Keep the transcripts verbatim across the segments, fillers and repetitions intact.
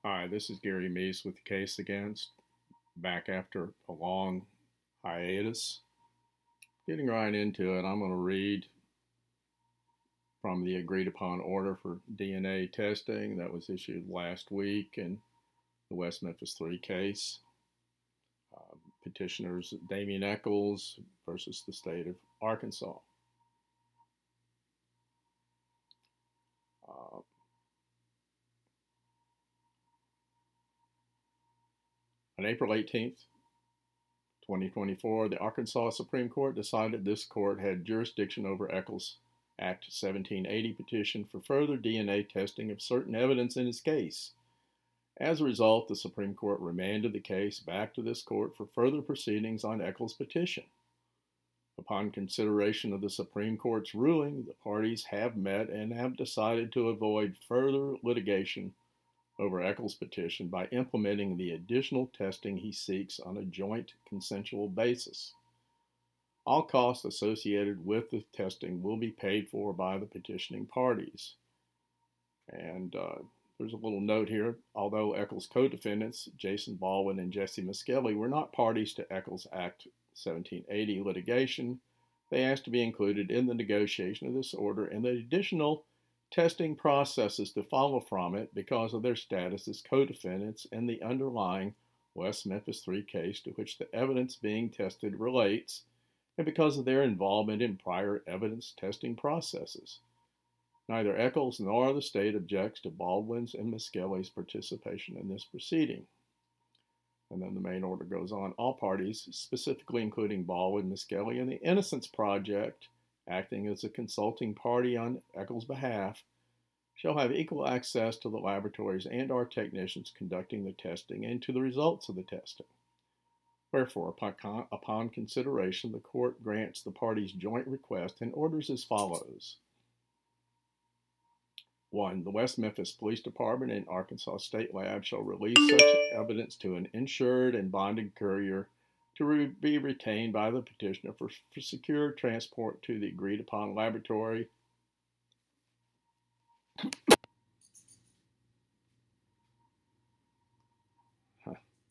Hi, this is Gary Meese with the Case Against, back after a long hiatus. Getting right into it, I'm going to read from the agreed upon order for D N A testing that was issued last week in the West Memphis three case. Uh, petitioners Damien Echols versus the state of Arkansas. Uh, on April eighteenth, twenty twenty-four, the Arkansas Supreme Court decided this court had jurisdiction over Echols' Act seventeen eighty petition for further D N A testing of certain evidence in his case. As a result, the Supreme Court remanded the case back to this court for further proceedings on Echols' petition. Upon consideration of the Supreme Court's ruling, the parties have met and have decided to avoid further litigation over Echols' petition by implementing the additional testing he seeks on a joint consensual basis. All costs associated with the testing will be paid for by the petitioning parties. And uh, there's a little note here. Although Echols' co-defendants, Jason Baldwin and Jesse Miskelly, were not parties to Echols' Act seventeen eighty litigation, they asked to be included in the negotiation of this order and the additional testing processes to follow from it because of their status as co-defendants in the underlying West Memphis three case to which the evidence being tested relates, and because of their involvement in prior evidence testing processes. Neither Echols nor the state objects to Baldwin's and Miskelly's participation in this proceeding. And then the main order goes on. All parties, specifically including Baldwin, Miskelly, and the Innocence Project, acting as a consulting party on Echols' behalf, shall have equal access to the laboratories and our technicians conducting the testing and to the results of the testing. Wherefore, upon, upon consideration, the court grants the parties' joint request and orders as follows. One, the West Memphis Police Department and Arkansas State Lab shall release such evidence to an insured and bonded courier to re- be retained by the petitioner for, for secure transport to the agreed upon laboratory. Huh.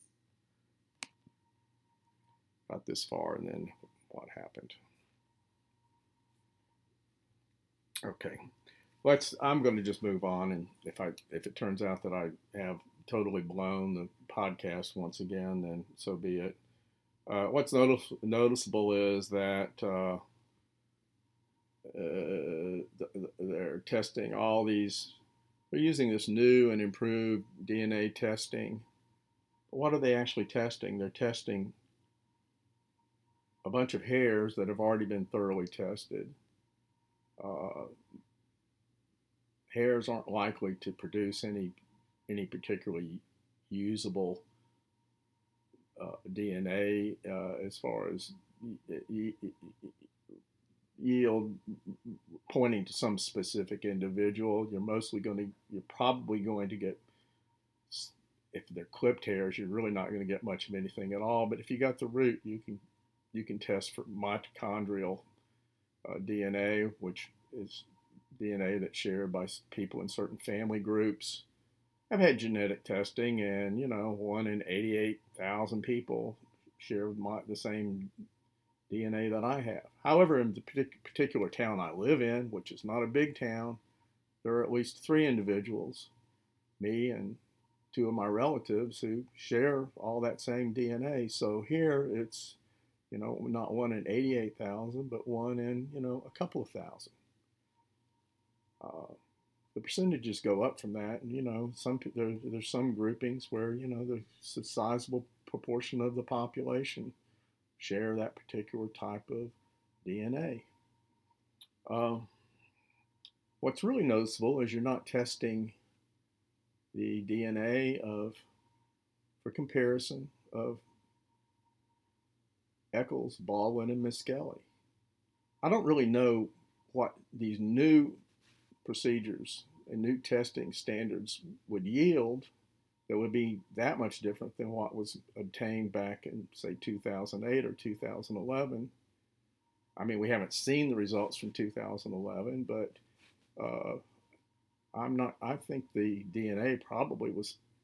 Got this far, and then what happened? Okay. Let's. I'm going to just move on, and if I if it turns out that I have totally blown the podcast once again, then so be it. Uh, what's notice, noticeable is that uh, uh, they're testing all these. They're using this new and improved D N A testing. What are they actually testing? They're testing a bunch of hairs that have already been thoroughly tested. Uh, hairs aren't likely to produce any any particularly usable uh, D N A uh, as far as yield pointing to some specific individual. You're mostly going to, you're probably going to get, if they're clipped hairs, you're really not going to get much of anything at all. But if you got the root, you can you can test for mitochondrial uh, D N A, which is D N A that's shared by people in certain family groups. I've had genetic testing, and you know, one in eighty-eight thousand people share my, the same D N A that I have. However, in the particular town I live in, which is not a big town, there are at least three individuals, me and two of my relatives, who share all that same D N A. So here it's, you know, not one in eighty-eight thousand, but one in, you know, a couple of thousand. Uh, the percentages go up from that, and you know, some there, there's some groupings where you know there's a sizable proportion of the population share that particular type of D N A. Uh, what's really noticeable is you're not testing the D N A of, for comparison, of Echols, Baldwin, and Miskelly. I don't really know what these new procedures and new testing standards would yield that would be that much different than what was obtained back in, say, two thousand eight or two thousand eleven. I mean, we haven't seen the results from two thousand eleven, but uh, I'm not. I think the D N A probably was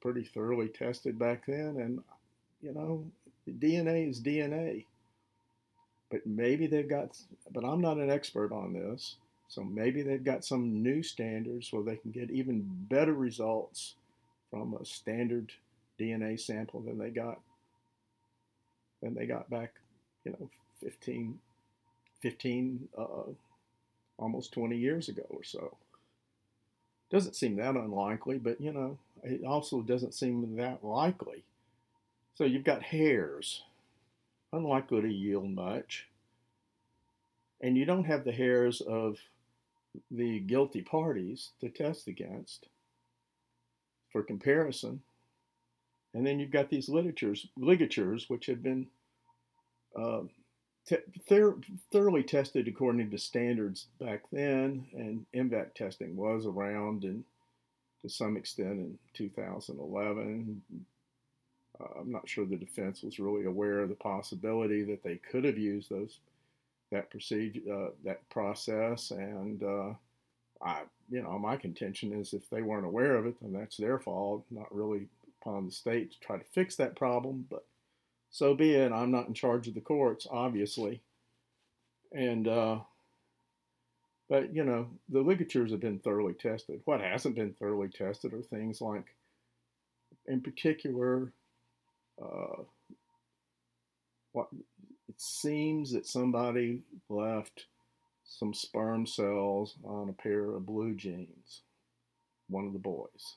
pretty thoroughly tested back then. And, you know, D N A is D N A. But maybe they've got, but I'm not an expert on this. So maybe they've got some new standards where they can get even better results from a standard D N A sample than they got than they got back, you know, fifteen, fifteen, uh, almost twenty years ago or so. Doesn't seem that unlikely, but you know, it also doesn't seem that likely. So you've got hairs, unlikely to yield much, and you don't have the hairs of the guilty parties to test against for comparison. And then you've got these literatures, ligatures, which have been uh, te- thir- thoroughly tested according to standards back then, and M V A C testing was around and to some extent in two thousand eleven. Uh, I'm not sure the defense was really aware of the possibility that they could have used those that procedure, uh, that process, and uh, I, you know, my contention is if they weren't aware of it, then that's their fault, not really upon the state to try to fix that problem. But so be it. I'm not in charge of the courts, obviously, and uh, but you know, the ligatures have been thoroughly tested. What hasn't been thoroughly tested are things like, in particular, uh, what it seems that somebody left some sperm cells on a pair of blue jeans, one of the boys.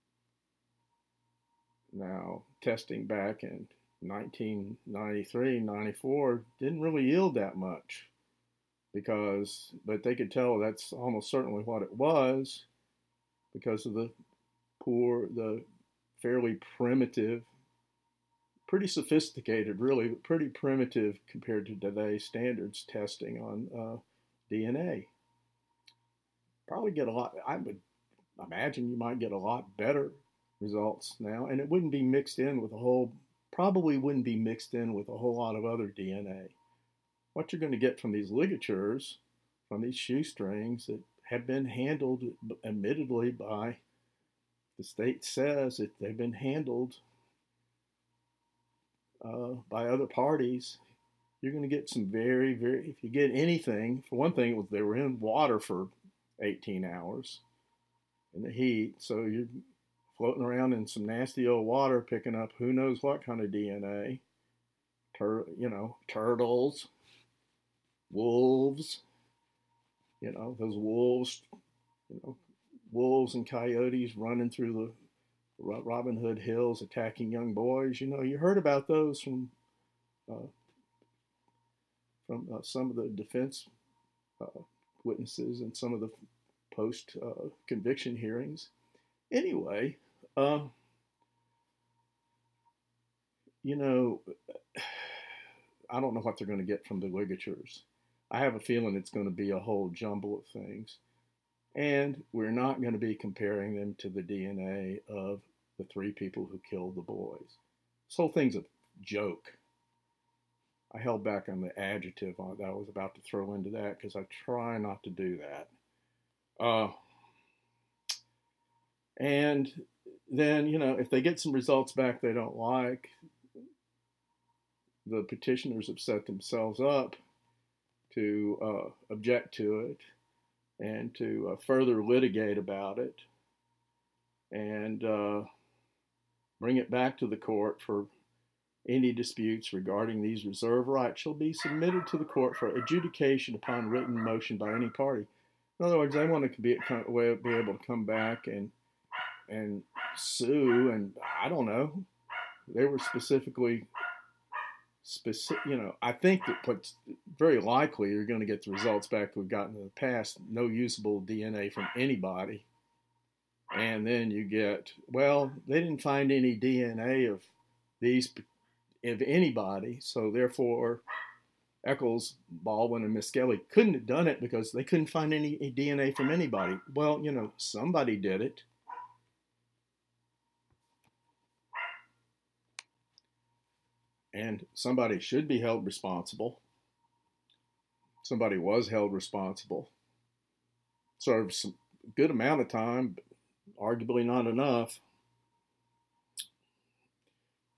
Now, testing back in nineteen ninety-three, ninety-four didn't really yield that much because, but they could tell that's almost certainly what it was because of the poor, the fairly primitive, pretty sophisticated, really, but pretty primitive compared to today's standards testing on uh, D N A. Probably get a lot, I would imagine you might get a lot better results now, and it wouldn't be mixed in with a whole, probably wouldn't be mixed in with a whole lot of other D N A. What you're going to get from these ligatures, from these shoestrings that have been handled, admittedly, by, the state says that they've been handled uh, by other parties, you're going to get some very, very, if you get anything, for one thing, it was they were in water for eighteen hours in the heat, so you're floating around in some nasty old water picking up who knows what kind of D N A, Tur- you know, turtles, wolves, you know, those wolves, you know, wolves and coyotes running through the Robin Hood Hills attacking young boys. You know, you heard about those from uh, from uh, some of the defense uh, witnesses and some of the post uh, conviction hearings. Anyway, uh, you know, I don't know what they're going to get from the ligatures. I have a feeling it's going to be a whole jumble of things. And we're not going to be comparing them to the D N A of the three people who killed the boys. This whole thing's a joke. I held back on the adjective that I was about to throw into that because I try not to do that. Uh, and then, you know, if they get some results back they don't like, the petitioners have set themselves up to uh, object to it and to uh, further litigate about it and uh, bring it back to the court for any disputes regarding these reserve rights shall be submitted to the court for adjudication upon written motion by any party. In other words, they want to be, be able to come back and and sue, and I don't know. They were specifically specific. You know, I think that what's very likely you're going to get the results back we've gotten in the past: no usable D N A from anybody, and then you get, well, they didn't find any D N A of these of anybody, so therefore Eccles, Baldwin, and Misskelley couldn't have done it because they couldn't find any D N A from anybody. Well, you know, somebody did it. And somebody should be held responsible. Somebody was held responsible. Served some good amount of time, but arguably not enough.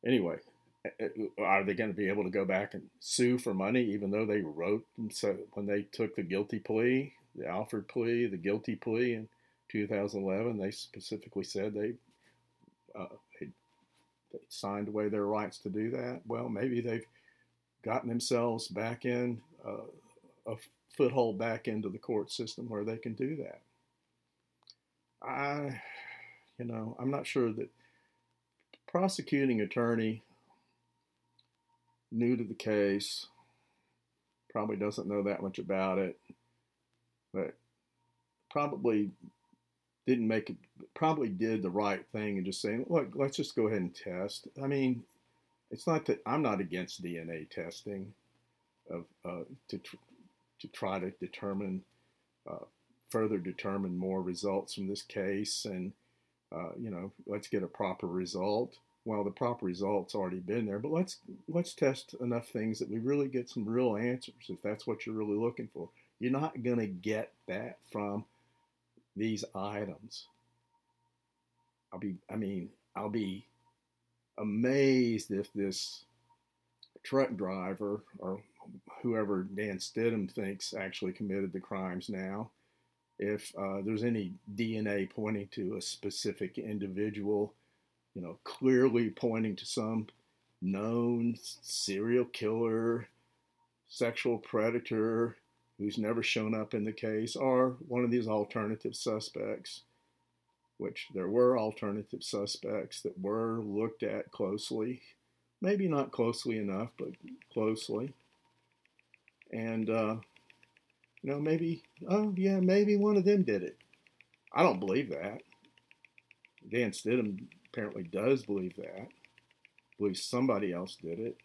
Anyway, are they going to be able to go back and sue for money, even though they wrote and so when they took the guilty plea, the Alford plea, the guilty plea in two thousand eleven, they specifically said they, uh, they, they signed away their rights to do that. Well, maybe they've gotten themselves back in uh, a foothold back into the court system where they can do that. I, you know, I'm not sure that prosecuting attorney new to the case, probably doesn't know that much about it, but probably didn't make it, probably did the right thing and just saying, look, let's just go ahead and test. I mean, it's not that I'm not against D N A testing of uh, to tr- to try to determine uh, further determine more results from this case, and uh, you know, let's get a proper result. Well, the proper result's already been there, but let's let's test enough things that we really get some real answers, if that's what you're really looking for. You're not going to get that from these items. I'll be, I mean, I'll be amazed if this truck driver or whoever Dan Stidham thinks actually committed the crimes now, if uh, there's any D N A pointing to a specific individual, you know, clearly pointing to some known serial killer, sexual predator who's never shown up in the case, or one of these alternative suspects, which there were alternative suspects that were looked at closely, maybe not closely enough, but closely. And, uh, you know, maybe, oh yeah, maybe one of them did it. I don't believe that. Dan Stidham apparently does believe that. Believes somebody else did it.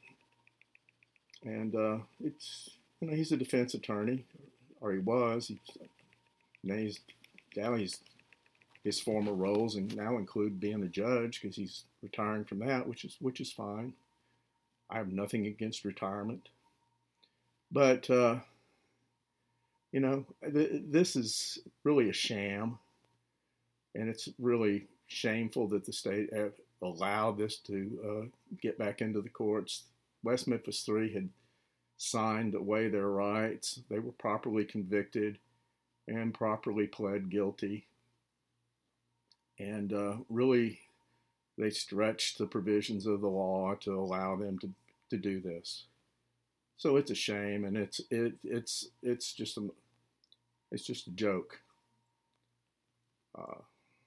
And uh, it's, you know, he's a defense attorney, or he was. He's, now he's, now he's, his former roles and now include being a judge because he's retiring from that, which is which is fine. I have nothing against retirement, but uh, you know, th- this is really a sham, and it's really shameful that the state have allowed this to uh, get back into the courts. West Memphis Three had signed away their rights. They were properly convicted and properly pled guilty. And uh, really, they stretched the provisions of the law to allow them to, to do this. So it's a shame, and it's it it's it's just a it's just a joke. Uh,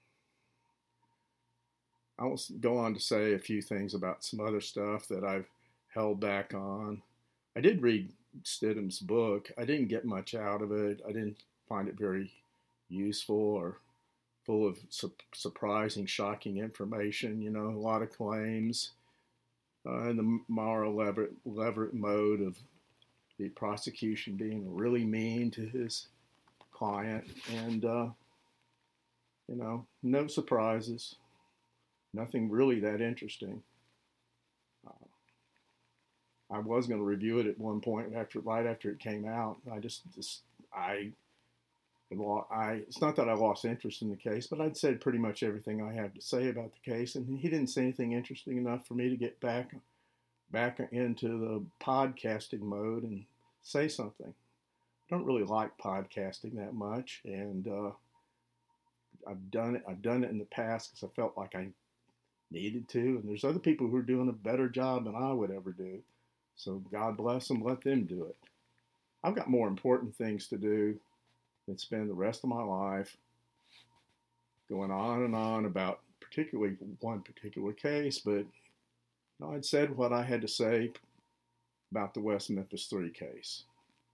I'll go on to say a few things about some other stuff that I've held back on. I did read Stidham's book. I didn't get much out of it. I didn't find it very useful or full of su- surprising, shocking information. You know, a lot of claims uh, in the Mara Leverett, Leverett mode of the prosecution being really mean to his client. And, uh, you know, no surprises. Nothing really that interesting. Uh, I was going to review it at one point after, right after it came out. I just, just I, I, it's not that I lost interest in the case, but I'd said pretty much everything I had to say about the case, and he didn't say anything interesting enough for me to get back, back into the podcasting mode and say something. I don't really like podcasting that much, and uh, I've done it. I've done it in the past because I felt like I needed to, and there's other people who are doing a better job than I would ever do. So God bless them, let them do it. I've got more important things to do than spend the rest of my life going on and on about particularly one particular case, but you know, I'd said what I had to say about the West Memphis Three case.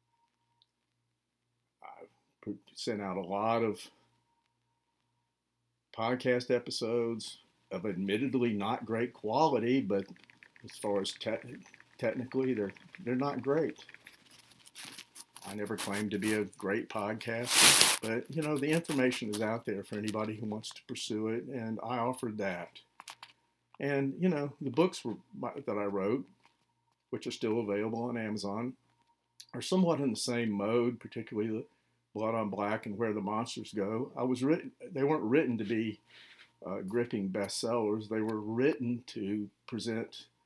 I've sent out a lot of podcast episodes of admittedly not great quality, but as far as te- technically, they're they're not great. I never claimed to be a great podcaster, but you know, the information is out there for anybody who wants to pursue it, and I offered that. And you know, the books were, that I wrote, which are still available on Amazon, are somewhat in the same mode, particularly the Blood on Black and Where the Monsters Go. I was written; they weren't written to be uh, gripping bestsellers. They were written to present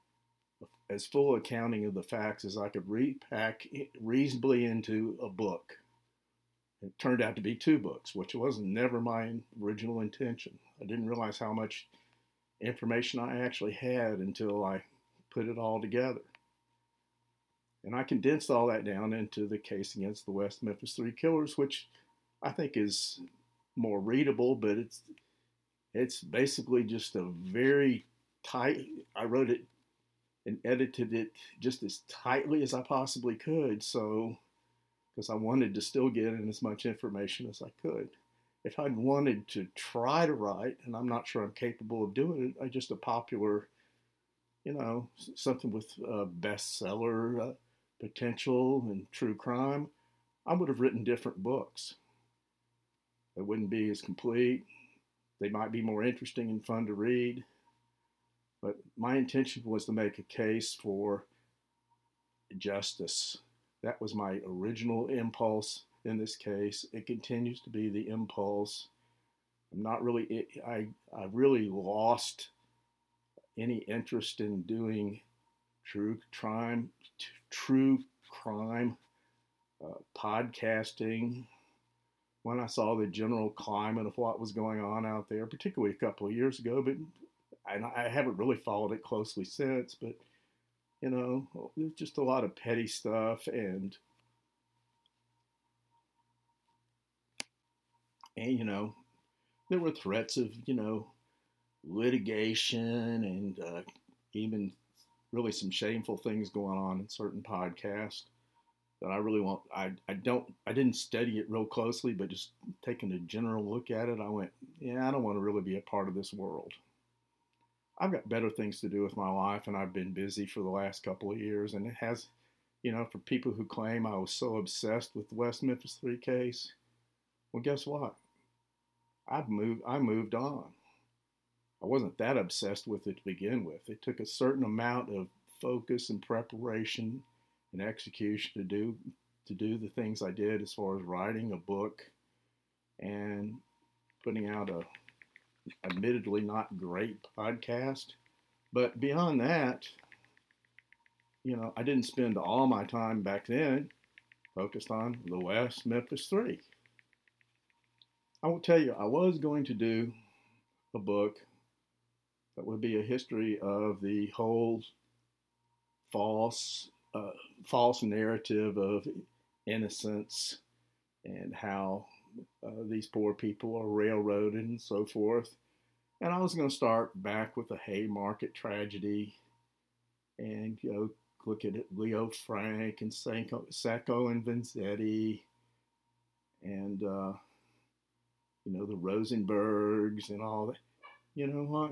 as full accounting of the facts as I could repack reasonably into a book. It turned out to be two books, which was never my original intention. I didn't realize how much information I actually had until I put it all together. And I condensed all that down into the case against the West Memphis Three Killers, which I think is more readable, but it's it's basically just a very tight. I wrote it and edited it just as tightly as I possibly could, so because I wanted to still get in as much information as I could. If I'd wanted to try to write, and I'm not sure I'm capable of doing it, I just a popular, you know, something with uh, bestseller uh, potential and true crime, I would have written different books. They wouldn't be as complete. They might be more interesting and fun to read. But my intention was to make a case for justice. That was my original impulse in this case. It continues to be the impulse. I'm not really, it, I, I really lost any interest in doing true crime, t- true crime uh, podcasting when I saw the general climate of what was going on out there, particularly a couple of years ago, but I, I haven't really followed it closely since, but you know, there's just a lot of petty stuff, and and you know, there were threats of you know litigation and uh, even really some shameful things going on in certain podcasts that I really want. I I don't I didn't study it real closely, but just taking a general look at it, I went, yeah, I don't want to really be a part of this world. I've got better things to do with my life, and I've been busy for the last couple of years. And it has, you know, for people who claim I was so obsessed with the West Memphis Three case, well, guess what? I've moved. I moved on. I wasn't that obsessed with it to begin with. It took a certain amount of focus and preparation and execution to do to do the things I did as far as writing a book and putting out a admittedly not great podcast. But beyond that, you know, I didn't spend all my time back then focused on the West Memphis Three. I will tell you, I was going to do a book that would be a history of the whole false, uh, false narrative of innocence and how uh, these poor people are railroaded and so forth. And I was going to start back with the Haymarket tragedy and, you know, look at it, Leo Frank and Sacco and Vanzetti and, uh, you know, the Rosenbergs and all that. You know what?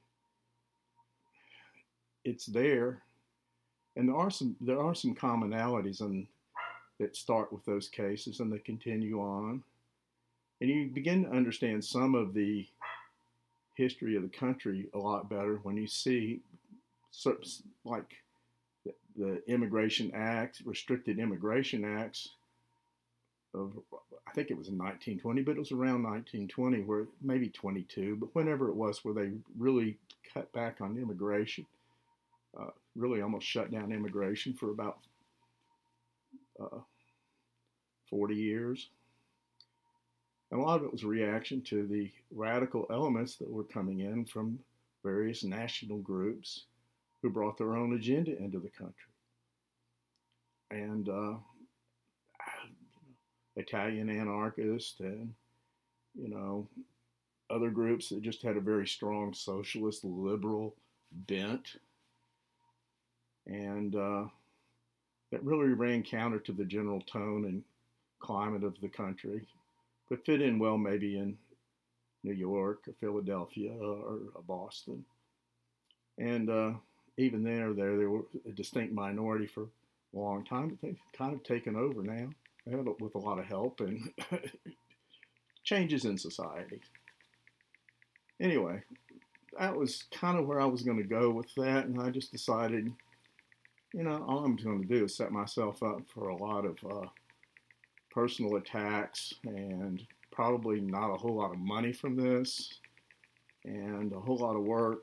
It's there. And there are some there are some commonalities in, that start with those cases and they continue on. And you begin to understand some of the history of the country a lot better when you see like the, the Immigration Acts, Restricted Immigration Acts of, I think it was in nineteen twenty, but it was around nineteen twenty, where maybe twenty-two, but whenever it was, where they really cut back on immigration, uh, really almost shut down immigration for about uh, forty years. And a lot of it was a reaction to the radical elements that were coming in from various national groups who brought their own agenda into the country. And uh, Italian anarchists and, you know, other groups that just had a very strong socialist, liberal bent. And uh, that really ran counter to the general tone and climate of the country, but fit in well maybe in New York or Philadelphia or Boston. And uh, even there, there, they were a distinct minority for a long time, but they've kind of taken over now with a lot of help and changes in society. Anyway, that was kind of where I was going to go with that, and I just decided, you know, all I'm going to do is set myself up for a lot of uh, personal attacks and probably not a whole lot of money from this and a whole lot of work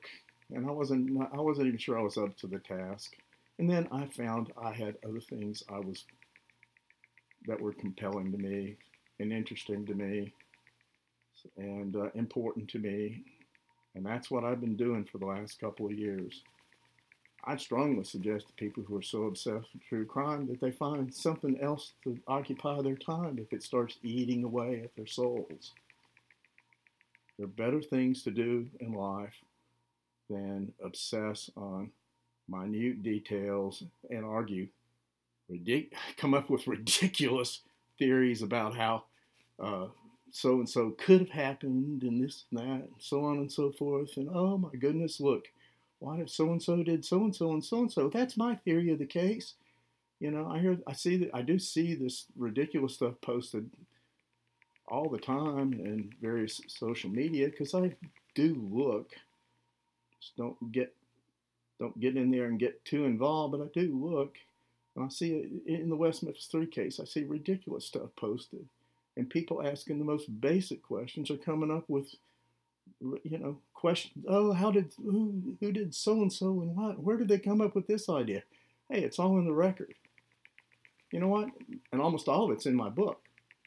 and I wasn't I wasn't even sure I was up to the task. And then I found I had other things I was that were compelling to me and interesting to me and uh, important to me, and that's what I've been doing for the last couple of years. I'd strongly suggest to people who are so obsessed with true crime that they find something else to occupy their time if it starts eating away at their souls. There are better things to do in life than obsess on minute details and argue, ridic- come up with ridiculous theories about how uh, so and so could have happened and this and that and so on and so forth. And oh my goodness, look, why if so and so did so and so and so and so? That's my theory of the case. You know, I hear, I see that, I do see this ridiculous stuff posted all the time in various social media because I do look. Just don't get don't get in there and get too involved, but I do look, and I see it in the West Memphis three case. I see ridiculous stuff posted, and people asking the most basic questions are coming up with, you know, questions. Oh, how did who who did so and so and what? Where did they come up with this idea? Hey, it's all in the record. You know what? And almost all of it's in my book.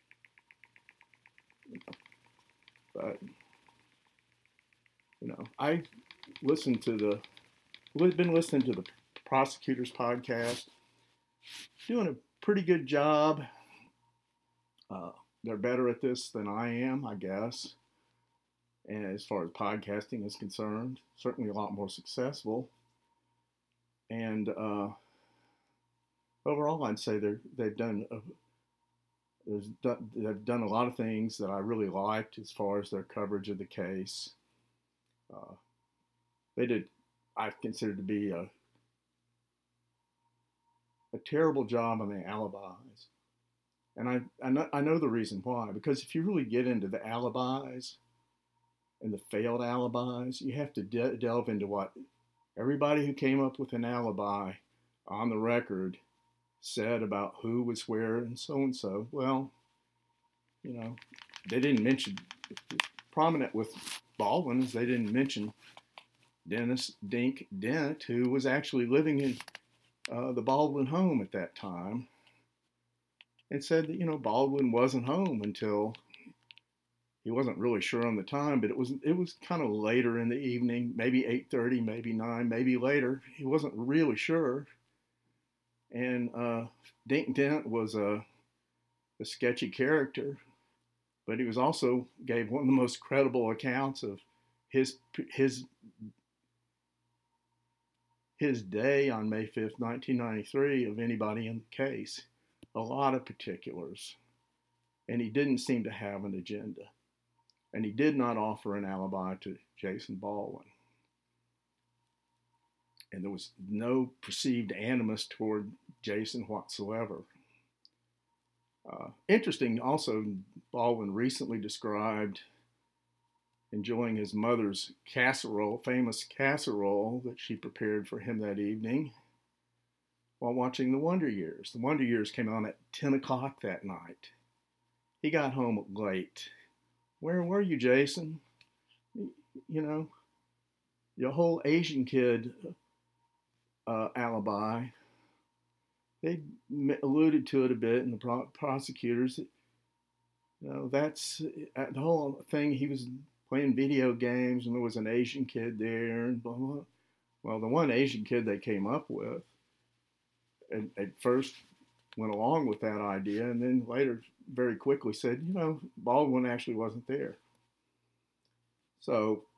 But you know, I listened to the we've been listening to the prosecutor's podcast, doing a pretty good job. Uh, they're better at this than I am, I guess. And as far as podcasting is concerned, certainly a lot more successful. And uh, overall, I'd say they're, they've done a, they've done a lot of things that I really liked as far as their coverage of the case. Uh, they did, I consider to be a a terrible job on the alibis. And I, I, know, I know the reason why, because if you really get into the alibis and the failed alibis, you have to de- delve into what everybody who came up with an alibi on the record said about who was where and so and so. Well, you know, they didn't mention, prominent with Baldwin is they didn't mention Dennis Dink Dent, who was actually living in uh, the Baldwin home at that time, and said that, you know, Baldwin wasn't home until, he wasn't really sure on the time, but it was it was kind of later in the evening, maybe eight thirty, maybe nine, maybe later. He wasn't really sure. And uh, Dink Dent was a, a sketchy character, but he was also gave one of the most credible accounts of his his his day on May fifth, nineteen ninety-three, of anybody in the case. A lot of particulars. And he didn't seem to have an agenda. And he did not offer an alibi to Jason Baldwin. And there was no perceived animus toward Jason whatsoever. Uh, interesting also, Baldwin recently described enjoying his mother's casserole, famous casserole that she prepared for him that evening while watching The Wonder Years. The Wonder Years came on at ten o'clock that night. He got home late. Where were you, Jason? You know, your whole Asian kid uh, alibi, they alluded to it a bit in the pro- prosecutors. You know, that's uh, the whole thing. He was playing video games and there was an Asian kid there and blah, blah. Well, the one Asian kid they came up with at, at first went along with that idea and then later very quickly said, you know, Baldwin actually wasn't there. So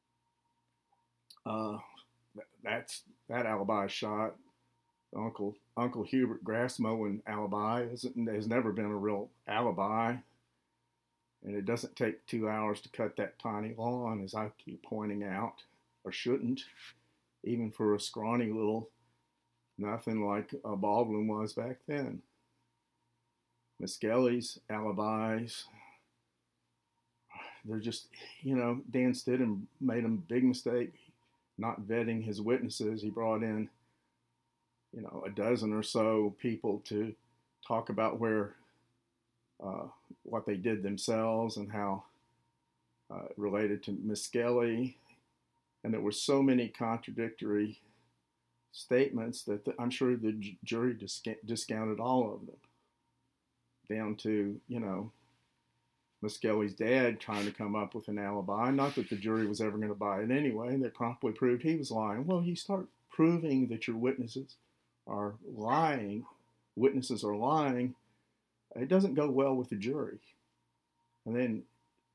uh, that's that alibi shot. Uncle Uncle Hubert grass mowing alibi isn't, has never been a real alibi, and it doesn't take two hours to cut that tiny lawn, as I keep pointing out, or shouldn't, even for a scrawny little nothing like a Baldwin was back then. Miskelly's alibis, they're just, you know, Dan Stidham made a big mistake not vetting his witnesses. He brought in, you know, a dozen or so people to talk about where, uh, what they did themselves and how uh, it related to Miskelly. And there were so many contradictory statements that the, I'm sure the j- jury disca- discounted all of them, down to, you know, Miskelly's dad trying to come up with an alibi. Not that the jury was ever going to buy it anyway. They promptly proved he was lying. Well, you start proving that your witnesses are lying, witnesses are lying, it doesn't go well with the jury. And then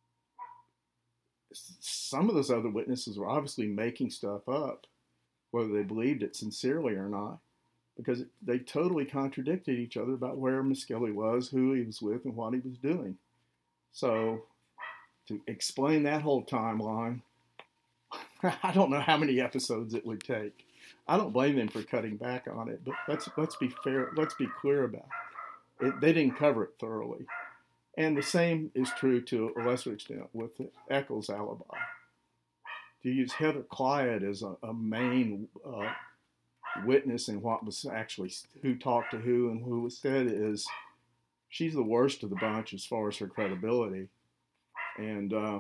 some of those other witnesses were obviously making stuff up, whether they believed it sincerely or not, because they totally contradicted each other about where Miskelly was, who he was with, and what he was doing. So to explain that whole timeline, I don't know how many episodes it would take. I don't blame them for cutting back on it, but let's let's be fair, let's be clear about it. It, they didn't cover it thoroughly. And the same is true to a lesser extent with Eccles' alibi. To use Heather Clyde as a, a main uh, witness in what was actually, who talked to who and who was said, is she's the worst of the bunch as far as her credibility. And uh,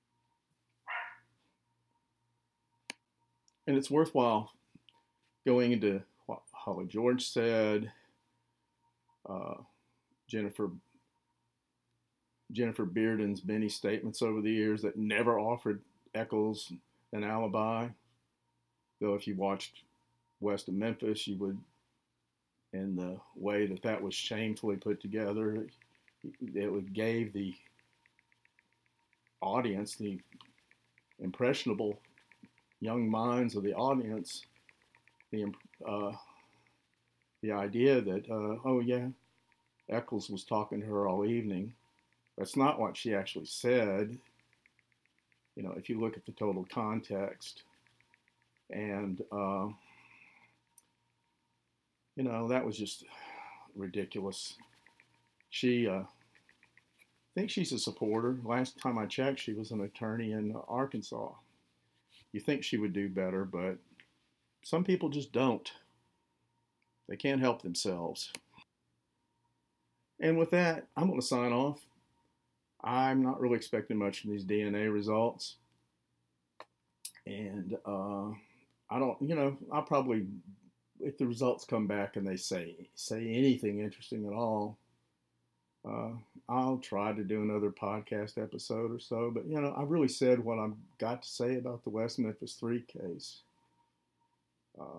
and it's worthwhile going into what Holly George said, uh, Jennifer Jennifer Bearden's many statements over the years that never offered Eccles an alibi. Though if you watched West of Memphis, you would, in the way that that was shamefully put together, it gave the audience, the impressionable young minds of the audience, the uh, the idea that, uh, oh yeah, Eccles was talking to her all evening. That's not what she actually said. You know, if you look at the total context. And, uh, you know, that was just ridiculous. She, uh, I think she's a supporter. Last time I checked, she was an attorney in Arkansas. You think she would do better, but some people just don't. They can't help themselves. And with that, I'm going to sign off. I'm not really expecting much from these D N A results. And uh, I don't, you know, I'll probably, if the results come back and they say say anything interesting at all, uh, I'll try to do another podcast episode or so. But, you know, I really said what I've got to say about the West Memphis three case. Uh,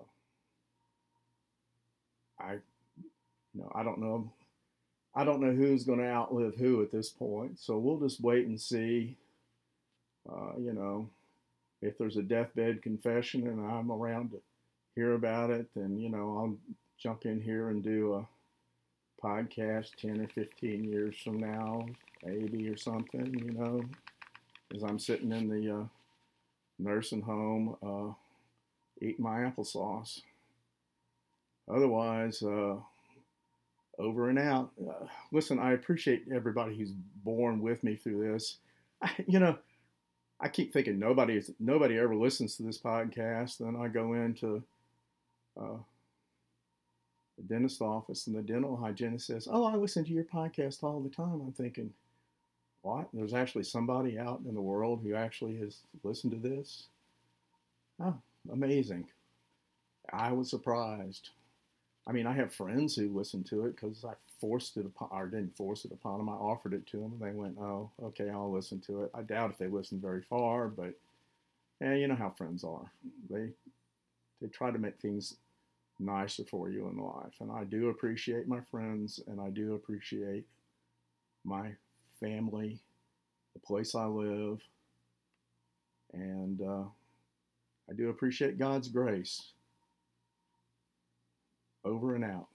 I, you know, I don't know. I don't know who's going to outlive who at this point. So we'll just wait and see, uh, you know, if there's a deathbed confession and I'm around to hear about it, then, you know, I'll jump in here and do a podcast ten or fifteen years from now, maybe, or something, you know, as I'm sitting in the uh, nursing home, uh, eating my applesauce. Otherwise, uh, over and out. Uh, listen, I appreciate everybody who's borne with me through this. I, you know, I keep thinking nobody is, nobody ever listens to this podcast. Then I go into uh, the dentist office and the dental hygienist says, "Oh, I listen to your podcast all the time." I'm thinking, what? There's actually somebody out in the world who actually has listened to this? Oh, amazing. I was surprised. I mean, I have friends who listen to it because I forced it upon, or didn't force it upon them. I offered it to them, and they went, "Oh, okay, I'll listen to it." I doubt if they listened very far, but yeah, you know how friends are. They they try to make things nicer for you in life, and I do appreciate my friends, and I do appreciate my family, the place I live, and uh, I do appreciate God's grace. Over and out.